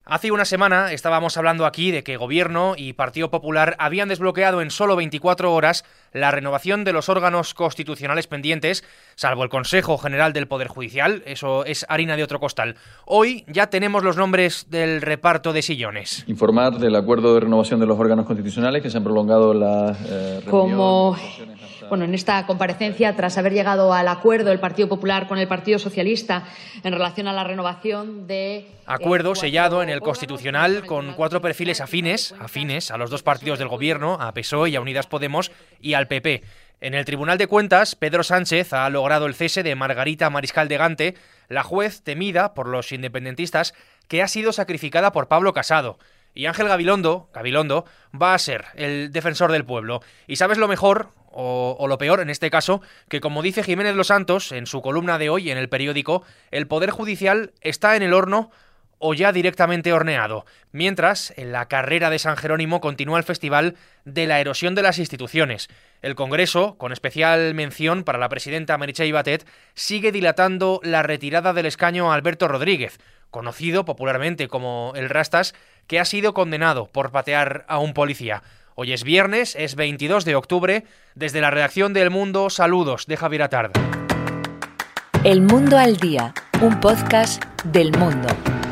Hace una semana estábamos hablando aquí de que Gobierno y Partido Popular habían desbloqueado en solo 24 horas la renovación de los órganos constitucionales pendientes, salvo el Consejo General del Poder Judicial. Eso es harina de otro costal. Hoy ya tenemos los nombres del reparto de sillones. Informar del acuerdo de renovación de los órganos constitucionales que se han prolongado las reuniones. En esta comparecencia, tras haber llegado al acuerdo el Partido Popular con el Partido Socialista en relación a la renovación de... Acuerdo sellado en el Constitucional con 4 perfiles afines a los dos partidos del Gobierno, a PSOE y a Unidas Podemos y al PP. En el Tribunal de Cuentas, Pedro Sánchez ha logrado el cese de Margarita Mariscal de Gante, la juez temida por los independentistas que ha sido sacrificada por Pablo Casado. Y Ángel Gabilondo va a ser el defensor del pueblo. ¿Y sabes lo mejor, o lo peor en este caso? Que como dice Jiménez Los Santos en su columna de hoy en El Periódico, el Poder Judicial está en el horno o ya directamente horneado. Mientras, en la carrera de San Jerónimo continúa el festival de la erosión de las instituciones. El Congreso, con especial mención para la presidenta Meritxell Batet, sigue dilatando la retirada del escaño a Alberto Rodríguez, conocido popularmente como el Rastas, que ha sido condenado por patear a un policía. Hoy es viernes, es 22 de octubre. Desde la redacción de El Mundo, saludos de Javier Atard. El Mundo al Día, un podcast del Mundo.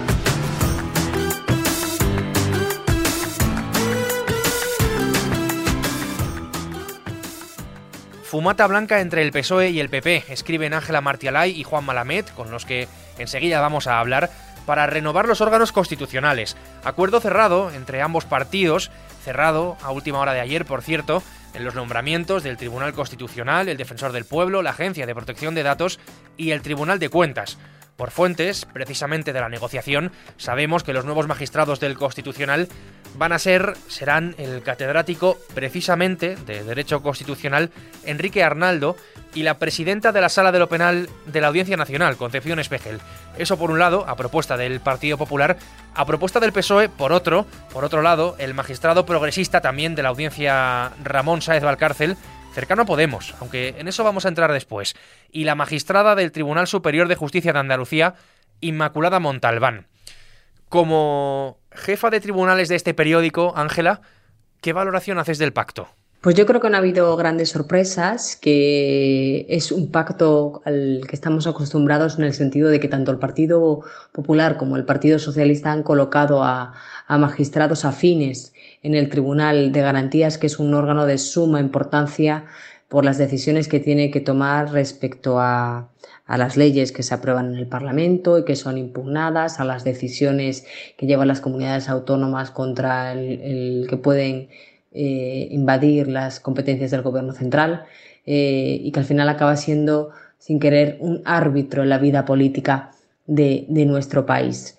Fumata blanca entre el PSOE y el PP, escriben Ángela Martialay y Juan Malamed, con los que enseguida vamos a hablar, para renovar los órganos constitucionales. Acuerdo cerrado entre ambos partidos, cerrado a última hora de ayer, por cierto, en los nombramientos del Tribunal Constitucional, el Defensor del Pueblo, la Agencia de Protección de Datos y el Tribunal de Cuentas. Por fuentes, precisamente de la negociación, sabemos que los nuevos magistrados del Constitucional serán el catedrático precisamente de Derecho Constitucional Enrique Arnaldo y la presidenta de la Sala de lo Penal de la Audiencia Nacional, Concepción Espejel. Eso por un lado, a propuesta del Partido Popular. A propuesta del PSOE, por otro lado, el magistrado progresista también de la Audiencia Ramón Sáez Valcárcel, cercano a Podemos, aunque en eso vamos a entrar después, y la magistrada del Tribunal Superior de Justicia de Andalucía, Inmaculada Montalbán. Como jefa de tribunales de este periódico, Ángela, ¿qué valoración haces del pacto? Pues yo creo que no ha habido grandes sorpresas, que es un pacto al que estamos acostumbrados en el sentido de que tanto el Partido Popular como el Partido Socialista han colocado a magistrados afines en el Tribunal de Garantías, que es un órgano de suma importancia por las decisiones que tiene que tomar respecto a las leyes que se aprueban en el Parlamento y que son impugnadas, a las decisiones que llevan las comunidades autónomas contra el que pueden invadir las competencias del Gobierno central, y que al final acaba siendo, sin querer, un árbitro en la vida política de nuestro país.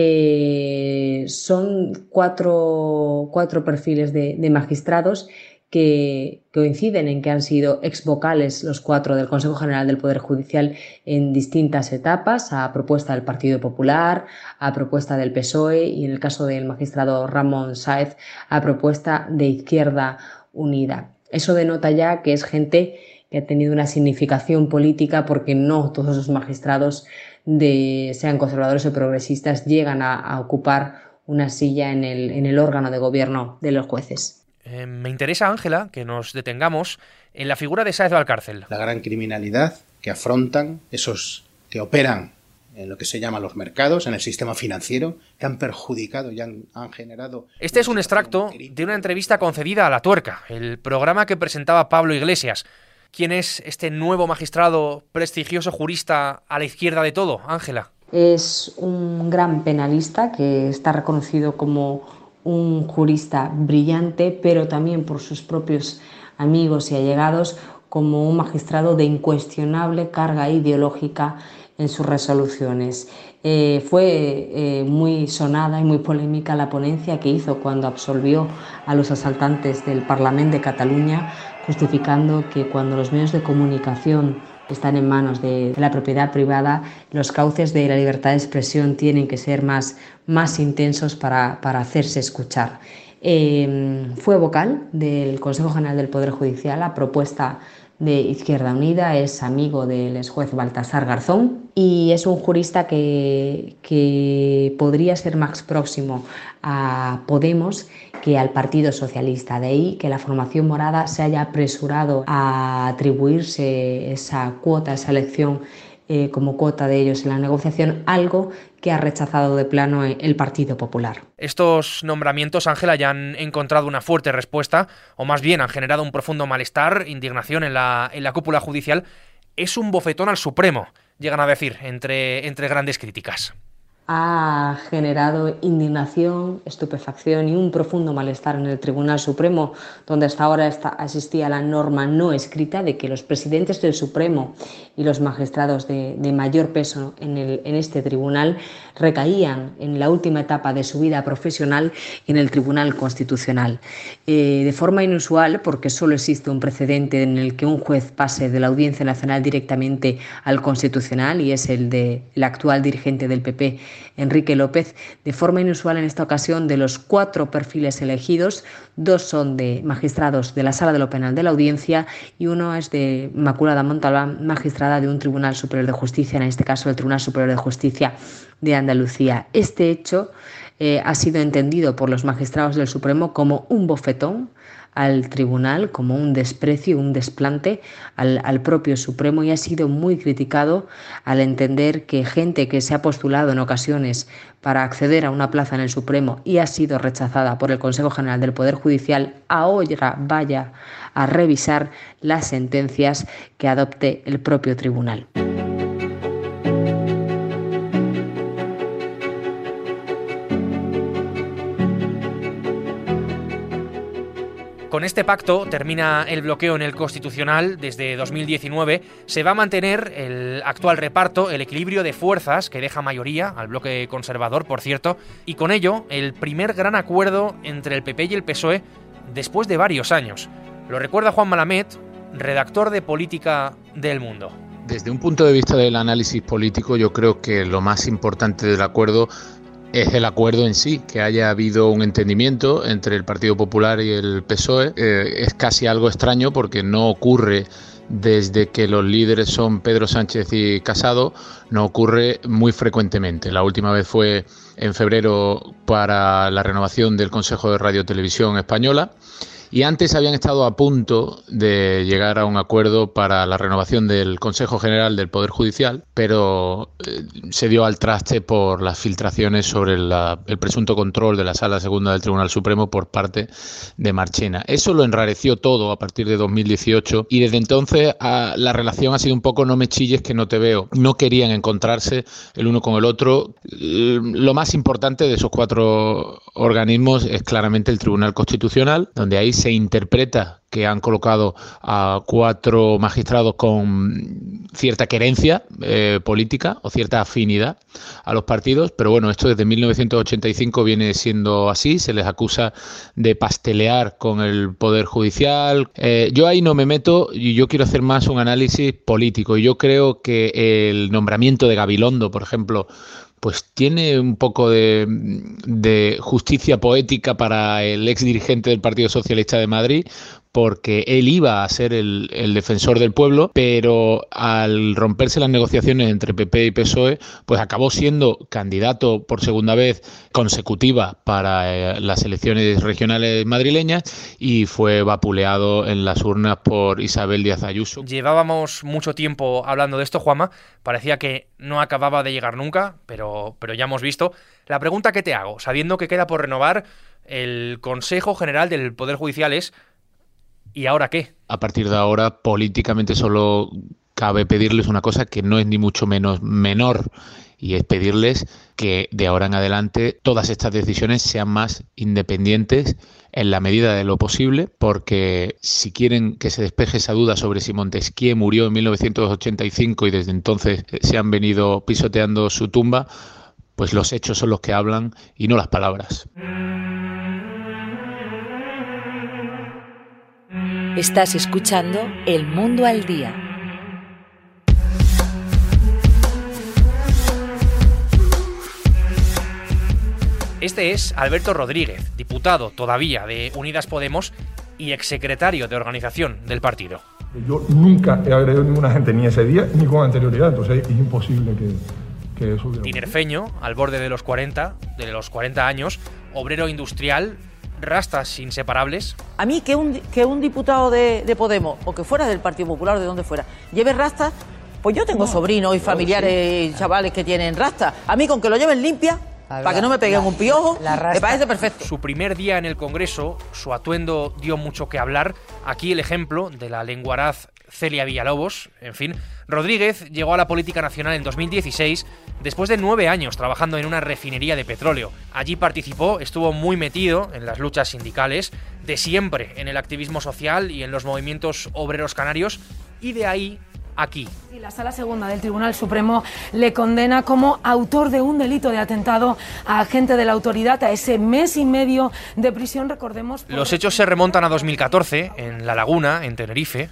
Son cuatro perfiles de magistrados que coinciden en que han sido exvocales los 4 del Consejo General del Poder Judicial en distintas etapas, a propuesta del Partido Popular, a propuesta del PSOE y, en el caso del magistrado Ramón Sáez, a propuesta de Izquierda Unida. Eso denota ya que es gente que ha tenido una significación política, porque no todos los magistrados, sean conservadores o progresistas, llegan a ocupar una silla en el órgano de gobierno de los jueces. Me interesa, Ángela, que nos detengamos en la figura de Sáez Valcárcel. La gran criminalidad que afrontan esos que operan en lo que se llama los mercados, en el sistema financiero, que han perjudicado y han generado... Este es un extracto de una entrevista concedida a La Tuerca, el programa que presentaba Pablo Iglesias. ¿Quién es este nuevo magistrado, prestigioso jurista a la izquierda de todo, Ángela? Es un gran penalista que está reconocido como un jurista brillante, pero también por sus propios amigos y allegados como un magistrado de incuestionable carga ideológica en sus resoluciones. Fue muy sonada y muy polémica la ponencia que hizo cuando absolvió a los asaltantes del Parlament de Cataluña, justificando que cuando los medios de comunicación están en manos de la propiedad privada, los cauces de la libertad de expresión tienen que ser más intensos para hacerse escuchar. Fue vocal del Consejo General del Poder Judicial a propuesta de Izquierda Unida, es amigo del exjuez Baltasar Garzón y es un jurista que podría ser más próximo a Podemos que al Partido Socialista. De ahí que la formación morada se haya apresurado a atribuirse esa cuota, esa elección como cuota de ellos en la negociación, algo que ha rechazado de plano el Partido Popular. Estos nombramientos, Ángela, ya han encontrado una fuerte respuesta, o más bien han generado un profundo malestar, indignación en la cúpula judicial. Es un bofetón al Supremo, llegan a decir, entre grandes críticas. Ha generado indignación, estupefacción y un profundo malestar en el Tribunal Supremo, donde hasta ahora existía la norma no escrita de que los presidentes del Supremo y los magistrados de mayor peso en este tribunal recaían en la última etapa de su vida profesional en el Tribunal Constitucional. De forma inusual, porque solo existe un precedente en el que un juez pase de la Audiencia Nacional directamente al Constitucional, y es el actual dirigente del PP, Enrique López. De forma inusual, en esta ocasión, de los 4 perfiles elegidos, 2 son de magistrados de la Sala de lo Penal de la Audiencia y uno es de Inmaculada Montalbán, magistrada de un Tribunal Superior de Justicia, en este caso el Tribunal Superior de Justicia de Andalucía. Este hecho ha sido entendido por los magistrados del Supremo como un bofetón al tribunal, como un desprecio, un desplante al propio Supremo, y ha sido muy criticado al entender que gente que se ha postulado en ocasiones para acceder a una plaza en el Supremo y ha sido rechazada por el Consejo General del Poder Judicial, ahora vaya a revisar las sentencias que adopte el propio tribunal. Con este pacto termina el bloqueo en el Constitucional. Desde 2019 se va a mantener el actual reparto, el equilibrio de fuerzas que deja mayoría al bloque conservador, por cierto, y con ello el primer gran acuerdo entre el PP y el PSOE después de varios años. Lo recuerda Juan Malamet, redactor de Política de El Mundo. Desde un punto de vista del análisis político, yo creo que lo más importante del acuerdo es el acuerdo en sí, que haya habido un entendimiento entre el Partido Popular y el PSOE. Es casi algo extraño porque no ocurre desde que los líderes son Pedro Sánchez y Casado, no ocurre muy frecuentemente. La última vez fue en febrero para la renovación del Consejo de Radio Televisión Española. Y antes habían estado a punto de llegar a un acuerdo para la renovación del Consejo General del Poder Judicial, pero se dio al traste por las filtraciones sobre el presunto control de la Sala Segunda del Tribunal Supremo por parte de Marchena. Eso lo enrareció todo a partir de 2018 y desde entonces la relación ha sido un poco no me chilles que no te veo. No querían encontrarse el uno con el otro. Lo más importante de esos 4 organismos es claramente el Tribunal Constitucional, donde ahí se interpreta que han colocado a 4 magistrados con cierta querencia política o cierta afinidad a los partidos, pero bueno, esto desde 1985 viene siendo así. Se les acusa de pastelear con el Poder Judicial. Yo ahí no me meto y yo quiero hacer más un análisis político, y yo creo que el nombramiento de Gabilondo, por ejemplo, pues tiene un poco de justicia poética para el ex dirigente del Partido Socialista de Madrid, porque él iba a ser el defensor del pueblo, pero al romperse las negociaciones entre PP y PSOE, pues acabó siendo candidato por segunda vez consecutiva para las elecciones regionales madrileñas y fue vapuleado en las urnas por Isabel Díaz Ayuso. Llevábamos mucho tiempo hablando de esto, Juanma, parecía que no acababa de llegar nunca, pero ya hemos visto. La pregunta que te hago, sabiendo que queda por renovar el Consejo General del Poder Judicial, es ¿y ahora qué? A partir de ahora, políticamente solo cabe pedirles una cosa que no es ni mucho menos menor, y es pedirles que de ahora en adelante todas estas decisiones sean más independientes en la medida de lo posible, porque si quieren que se despeje esa duda sobre si Montesquieu murió en 1985 y desde entonces se han venido pisoteando su tumba, pues los hechos son los que hablan y no las palabras. Estás escuchando El Mundo al Día. Este es Alberto Rodríguez, diputado todavía de Unidas Podemos y exsecretario de organización del partido. Yo nunca he agredido a ninguna gente, ni ese día ni con anterioridad, entonces es imposible que eso hubiera... Tinerfeño, al borde de los 40 años, obrero industrial, rastas inseparables. A mí que un diputado de Podemos, o que fuera del Partido Popular o de donde fuera, lleve rastas, pues yo tengo sobrinos y familiares y chavales que tienen rastas. A mí con que lo lleven limpia, para que no me peguen un piojo, me parece perfecto. Su primer día en el Congreso, su atuendo dio mucho que hablar. Aquí el ejemplo de la lenguaraz Celia Villalobos. En fin, Rodríguez llegó a la política nacional en 2016 después de 9 años trabajando en una refinería de petróleo. Allí participó, estuvo muy metido en las luchas sindicales, de siempre en el activismo social y en los movimientos obreros canarios, y de ahí aquí. La Sala Segunda del Tribunal Supremo le condena como autor de un delito de atentado a agente de la autoridad a ese mes y medio de prisión, recordemos. Los hechos se remontan a 2014, en La Laguna, en Tenerife.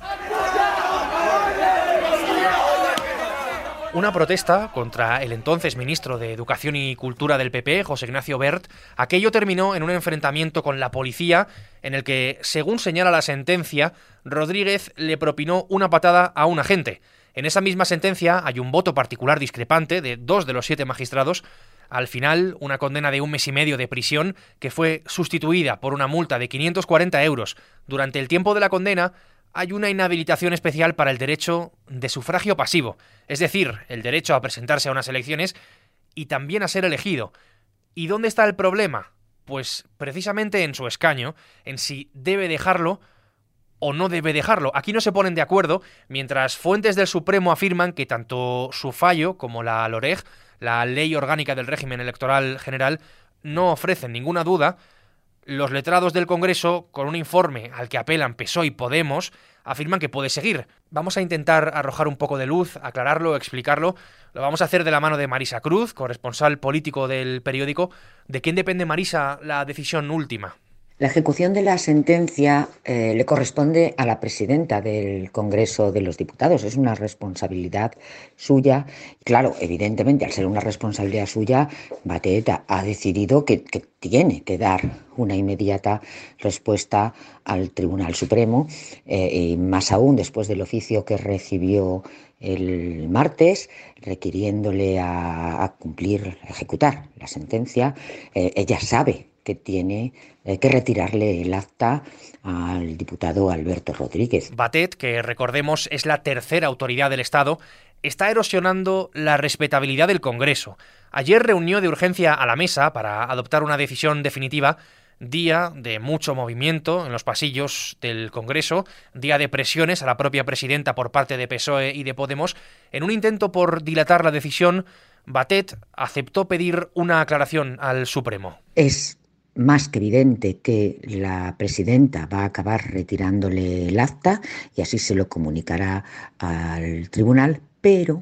Una protesta contra el entonces ministro de Educación y Cultura del PP, José Ignacio Wert. Aquello terminó en un enfrentamiento con la policía en el que, según señala la sentencia, Rodríguez le propinó una patada a un agente. En esa misma sentencia hay un voto particular discrepante de 2 de los 7 magistrados. Al final, una condena de 1 mes y medio de prisión que fue sustituida por una multa de 540 euros. Durante el tiempo de la condena, hay una inhabilitación especial para el derecho de sufragio pasivo, es decir, el derecho a presentarse a unas elecciones y también a ser elegido. ¿Y dónde está el problema? Pues precisamente en su escaño, en si debe dejarlo o no debe dejarlo. Aquí no se ponen de acuerdo, mientras fuentes del Supremo afirman que tanto su fallo como la LOREG, la Ley Orgánica del Régimen Electoral General, no ofrecen ninguna duda. Los letrados del Congreso, con un informe al que apelan PSOE y Podemos, afirman que puede seguir. Vamos a intentar arrojar un poco de luz, aclararlo, explicarlo. Lo vamos a hacer de la mano de Marisa Cruz, corresponsal político del periódico. ¿De quién depende, Marisa, la decisión última? La ejecución de la sentencia le corresponde a la presidenta del Congreso de los Diputados. Es una responsabilidad suya. Claro, evidentemente, al ser una responsabilidad suya, Batet ha decidido que tiene que dar una inmediata respuesta al Tribunal Supremo, y más aún después del oficio que recibió el martes, requiriéndole a cumplir, a ejecutar la sentencia. Ella sabe que tiene que retirarle el acta al diputado Alberto Rodríguez. Batet, que recordemos es la tercera autoridad del Estado, está erosionando la respetabilidad del Congreso. Ayer reunió de urgencia a la mesa para adoptar una decisión definitiva, día de mucho movimiento en los pasillos del Congreso, día de presiones a la propia presidenta por parte de PSOE y de Podemos. En un intento por dilatar la decisión, Batet aceptó pedir una aclaración al Supremo. Es más que evidente que la presidenta va a acabar retirándole el acta y así se lo comunicará al tribunal, pero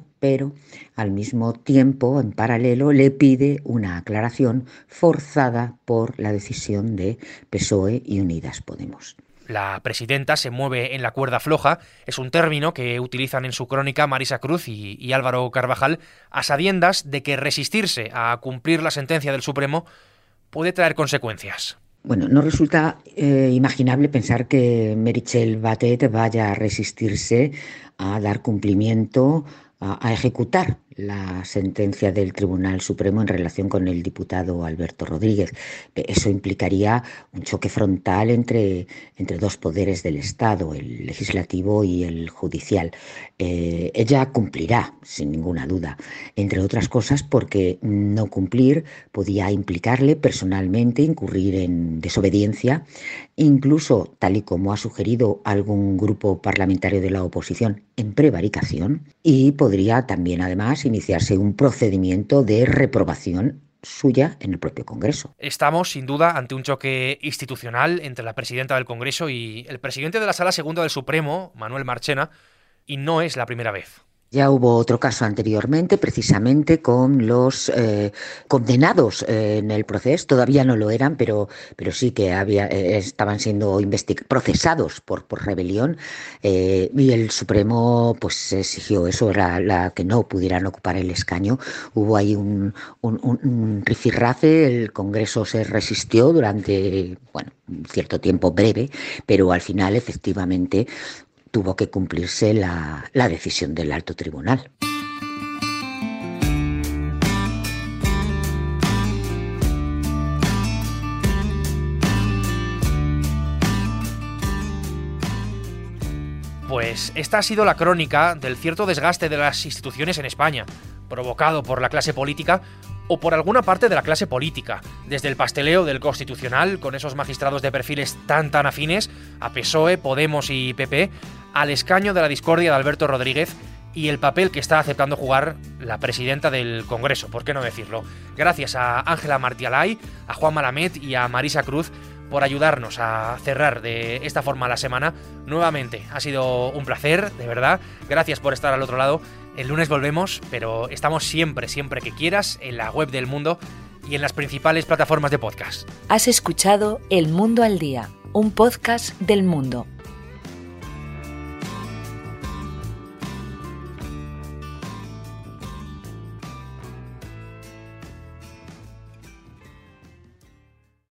al mismo tiempo, en paralelo, le pide una aclaración forzada por la decisión de PSOE y Unidas Podemos. La presidenta se mueve en la cuerda floja, es un término que utilizan en su crónica Marisa Cruz y Álvaro Carvajal, a sabiendas de que resistirse a cumplir la sentencia del Supremo puede traer consecuencias. Bueno, no resulta imaginable pensar que Meritxell Batet vaya a resistirse a dar cumplimiento, a ejecutar la sentencia del Tribunal Supremo en relación con el diputado Alberto Rodríguez. Eso implicaría un choque frontal entre dos poderes del Estado, el legislativo y el judicial. Ella cumplirá, sin ninguna duda, entre otras cosas porque no cumplir podía implicarle personalmente incurrir en desobediencia, incluso, tal y como ha sugerido algún grupo parlamentario de la oposición, en prevaricación, y podría también, además, iniciarse un procedimiento de reprobación suya en el propio Congreso. Estamos, sin duda, ante un choque institucional entre la presidenta del Congreso y el presidente de la Sala Segunda del Supremo, Manuel Marchena, y no es la primera vez. Ya hubo otro caso anteriormente, precisamente con los condenados en el proceso. Todavía no lo eran, pero sí que estaban siendo procesados por rebelión, y el Supremo pues exigió eso, la que no pudieran ocupar el escaño. Hubo ahí un rifirrafe, el Congreso se resistió durante un cierto tiempo breve, pero al final efectivamente tuvo que cumplirse la decisión del alto tribunal. Pues esta ha sido la crónica del cierto desgaste de las instituciones en España, provocado por la clase política o por alguna parte de la clase política, desde el pasteleo del Constitucional, con esos magistrados de perfiles tan afines, a PSOE, Podemos y PP, al escaño de la discordia de Alberto Rodríguez y el papel que está aceptando jugar la presidenta del Congreso, ¿por qué no decirlo? Gracias a Ángela Martialay, a Juan Malamet y a Marisa Cruz por ayudarnos a cerrar de esta forma la semana. Nuevamente, ha sido un placer, de verdad. Gracias por estar al otro lado. El lunes volvemos, pero estamos siempre que quieras en la web del Mundo y en las principales plataformas de podcast. Has escuchado El Mundo al Día, un podcast del Mundo.